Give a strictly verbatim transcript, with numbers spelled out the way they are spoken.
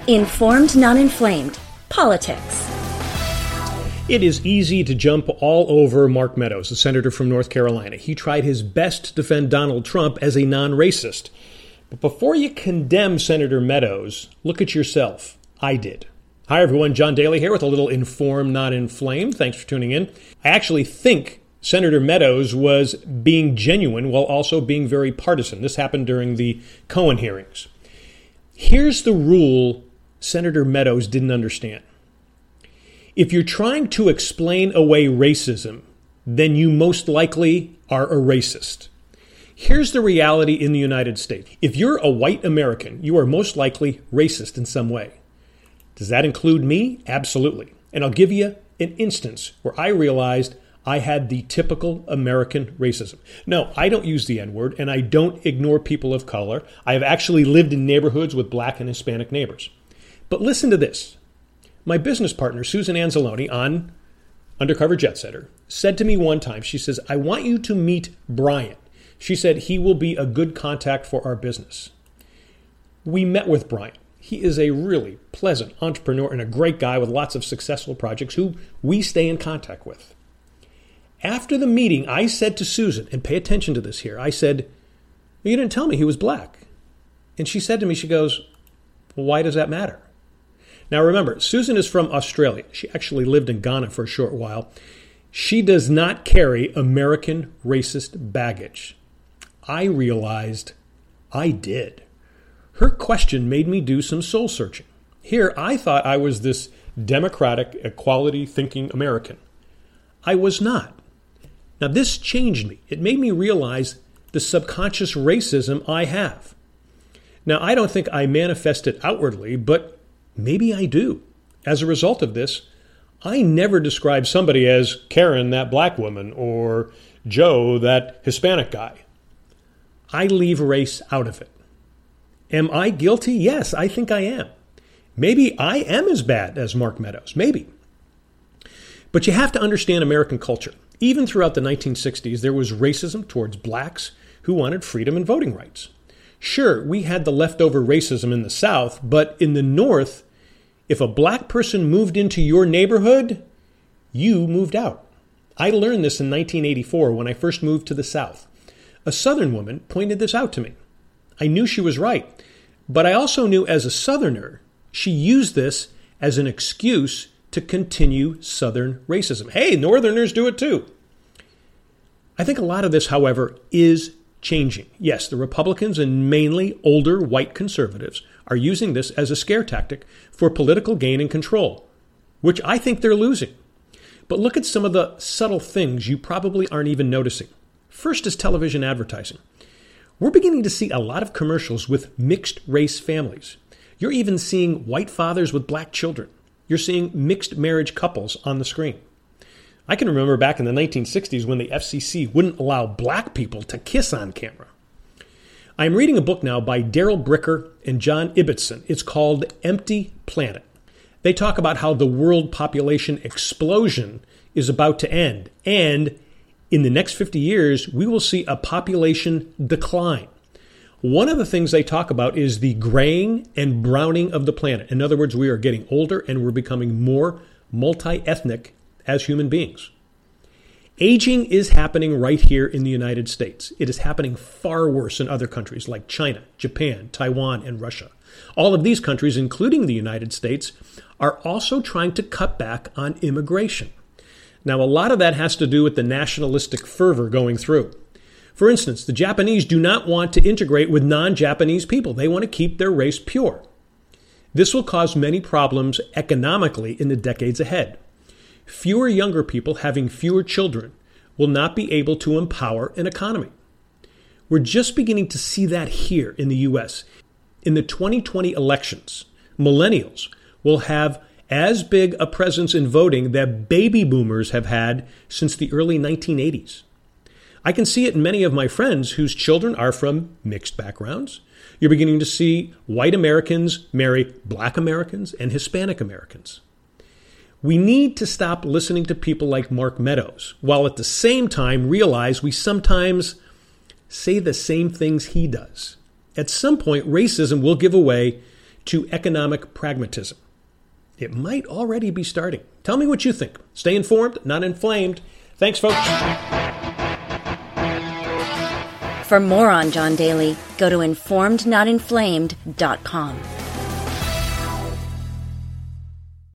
Informed, non-inflamed. Politics. It is easy to jump all over Mark Meadows, the senator from North Carolina. He tried his best to defend Donald Trump as a non-racist. But before you condemn Senator Meadows, look at yourself. I did. Hi, everyone. John Daly here with a little Informed, Not Inflamed. Thanks for tuning in. I actually think Senator Meadows was being genuine while also being very partisan. This happened during the Cohen hearings. Here's the rule Senator Meadows didn't understand. If you're trying to explain away racism, then you most likely are a racist. Here's the reality in the United States. If you're a white American, you are most likely racist in some way. Does that include me? Absolutely. And I'll give you an instance where I realized I had the typical American racism. No, I don't use the N-word, and I don't ignore people of color. I have actually lived in neighborhoods with black and Hispanic neighbors. But listen to this. My business partner, Susan Anzalone, on Undercover Jet Setter, said to me one time, she says, I want you to meet Brian. She said he will be a good contact for our business. We met with Brian. He is a really pleasant entrepreneur and a great guy with lots of successful projects who we stay in contact with. After the meeting, I said to Susan, and pay attention to this here, I said, well, you didn't tell me he was black. And she said to me, she goes, well, why does that matter? Now remember, Susan is from Australia. She actually lived in Ghana for a short while. She does not carry American racist baggage. I realized I did. Her question made me do some soul searching. Here, I thought I was this democratic, equality-thinking American. I was not. Now, this changed me. It made me realize the subconscious racism I have. Now, I don't think I manifest it outwardly, but maybe I do. As a result of this, I never describe somebody as Karen, that black woman, or Joe, that Hispanic guy. I leave race out of it. Am I guilty? Yes, I think I am. Maybe I am as bad as Mark Meadows. Maybe. But you have to understand American culture. Even throughout the nineteen sixties, there was racism towards blacks who wanted freedom and voting rights. Sure, we had the leftover racism in the South, but in the North, if a black person moved into your neighborhood, you moved out. I learned this in nineteen eighty-four when I first moved to the South. A Southern woman pointed this out to me. I knew she was right, but I also knew as a Southerner, she used this as an excuse to continue Southern racism. Hey, Northerners do it too. I think a lot of this, however, is changing. Yes, the Republicans and mainly older white conservatives are using this as a scare tactic for political gain and control, which I think they're losing. But look at some of the subtle things you probably aren't even noticing. First is television advertising. We're beginning to see a lot of commercials with mixed race families. You're even seeing white fathers with black children. You're seeing mixed marriage couples on the screen. I can remember back in the nineteen sixties when the F C C wouldn't allow black people to kiss on camera. I'm reading a book now by Daryl Bricker and John Ibbotson. It's called Empty Planet. They talk about how the world population explosion is about to end, and in the next fifty years, we will see a population decline. One of the things they talk about is the graying and browning of the planet. In other words, we are getting older and we're becoming more multi-ethnic as human beings. Aging is happening right here in the United States. It is happening far worse in other countries like China, Japan, Taiwan, and Russia. All of these countries, including the United States, are also trying to cut back on immigration. Now, a lot of that has to do with the nationalistic fervor going through. For instance, the Japanese do not want to integrate with non-Japanese people. They want to keep their race pure. This will cause many problems economically in the decades ahead. Fewer younger people having fewer children will not be able to empower an economy. We're just beginning to see that here in the U S. In the twenty twenty elections, millennials will have as big a presence in voting that baby boomers have had since the early nineteen eighties. I can see it in many of my friends whose children are from mixed backgrounds. You're beginning to see white Americans marry black Americans and Hispanic Americans. We need to stop listening to people like Mark Meadows, while at the same time realize we sometimes say the same things he does. At some point, racism will give way to economic pragmatism? It might already be starting. Tell me what you think. Stay informed, not inflamed. Thanks, folks. For more on John Daly, go to informed not inflamed dot com.